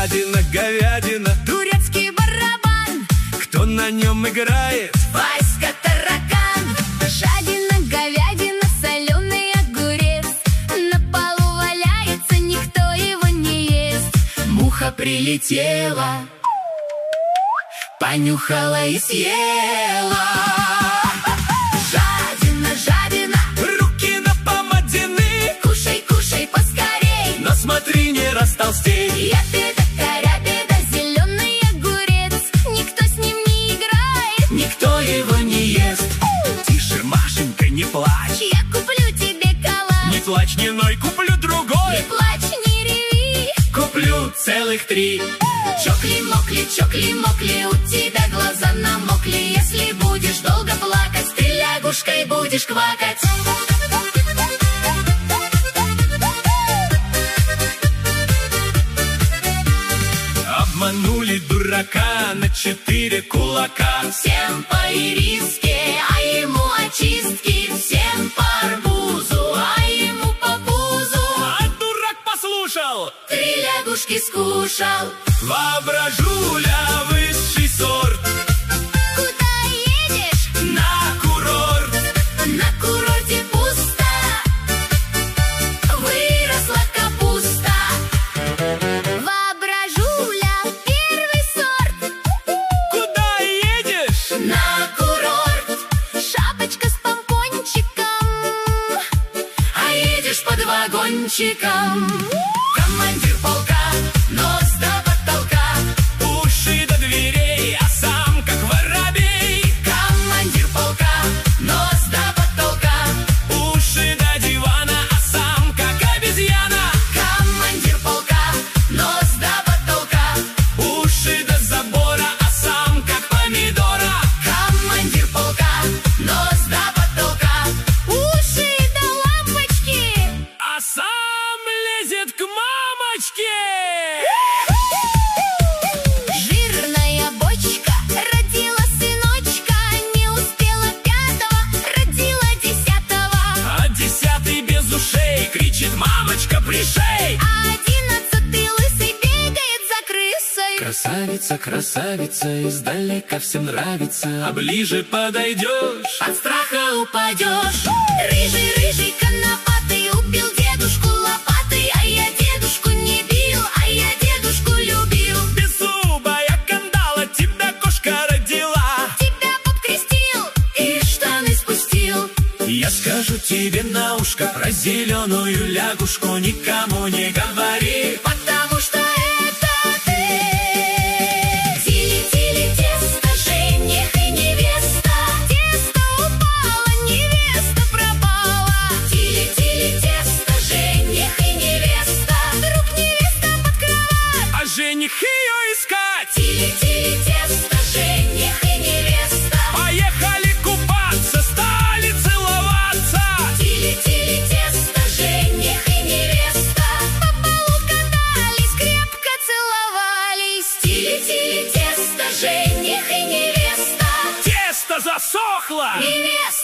жадина, говядина, турецкий барабан, кто на нем играет? Васька таракан. Жадина, говядина, соленый огурец, на полу валяется, никто его не ест. Муха прилетела, понюхала и съела. Жадина, жадина, Руки напомадены, кушай, кушай поскорей, но смотри, не растолстей. ябеда, корябеда, зеленый огурец, никто с ним не играет, Никто его не ест. Тише, Машенька, не плачь. я куплю тебе калач. Не плачь, не ной, куплю другой. Не плачь, не реви, Куплю целых 3. чокли-мокли, у тебя глаза намокли. Если будешь долго плакать, ты лягушкой будешь квакать. Обманули дурака на 4 кулака. Всем по ириске, а ему очистки. Всем по арбузу, а ему по пузу. А дурак послушал. 3 лягушки скушал. Воображуля, высший сорт. Куда едешь? На курорт. На курорте пусто, выросла капуста. Воображуля, первый сорт. Куда едешь? На курорт, шапочка с помпончиком, а едешь под вагончиком. Командир полка, нос до потолка, Уши до дверей, а сам как воробей. командир полка, нос до потолка, Уши до дивана, а сам как обезьяна. командир полка, нос до потолка, Уши до забора, а сам как помидора. командир полка, нос до потолка, уши до лампочки. А сам лезет к мамочке. Жирная бочка родила сыночка, не успела 5-го, родила 10-го. А 10-й без ушей кричит: мамочка, пришей. А 11-й лысый бегает за крысой. Красавица, красавица, издалека всем нравится, а ближе подойдешь, От страха упадешь. Рыжий, рыжий, конопатый, убил дедушку лопатой. А я дедушку не бил, а я дедушку любил. беззубая кандала, тебя кошка родила. Тебя подкрестил и штаны спустил. Я скажу тебе на ушко про зеленую лягушку, никому не говори. Потому что это ты. Тили-тили, тесто, жених и невеста. Тесто упало, невеста пропала. Тили-тили, тесто, жених и невеста. Вдруг невеста под кровать. А жених ее искать. Тили-тили, тесто, жених и невеста. Поехали купаться, стали целоваться. Тили-тили, тесто, жених и невеста. По полу катались, крепко целовались. Тили-тили, тесто, жених и невеста. Тесто засохло. Невеста.